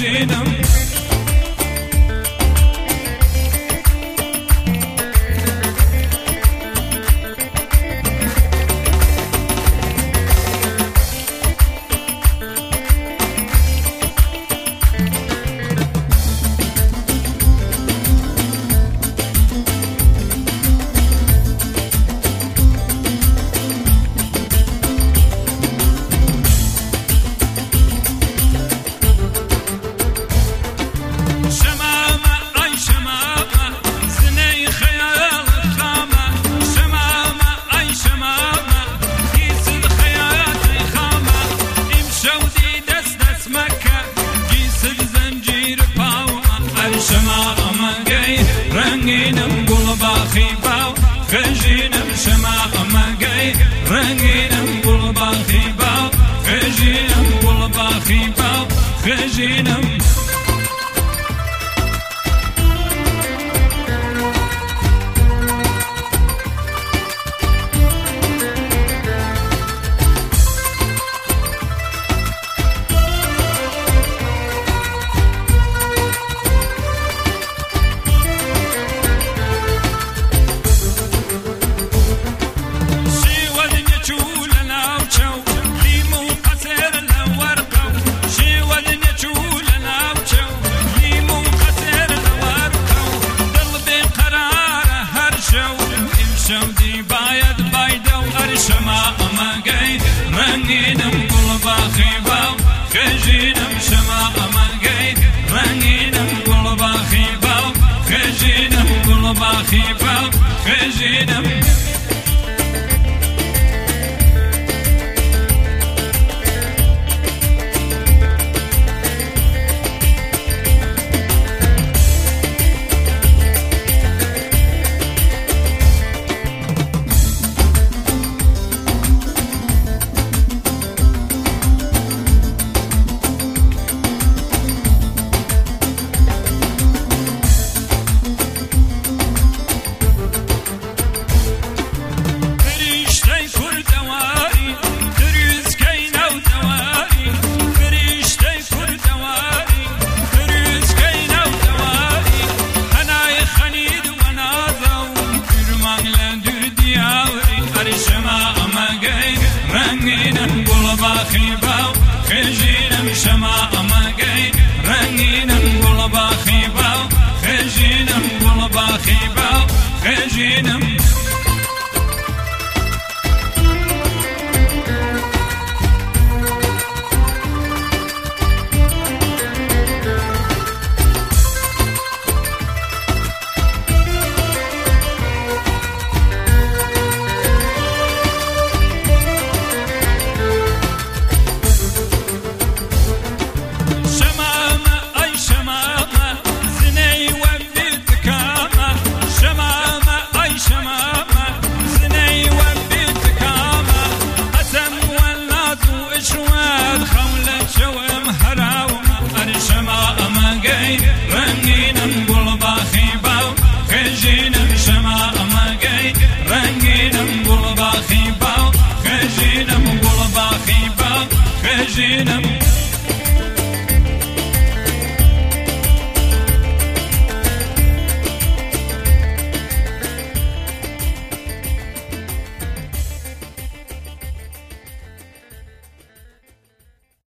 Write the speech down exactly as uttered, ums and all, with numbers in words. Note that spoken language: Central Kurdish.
خجينم رنگینم گل باخی باو خجینم شما امگی رنگینم گل باخی باو خجینم گل باخی باو خجینم رنگینم گل باخی باو خجینم شما امگی رنگینم گل باخی باو خجینم گل باخی باو خجینم رنگینم گل باخی باو خجینم شما امگی رنگینم گل باخی باو خجینم گل باخی باو خجینم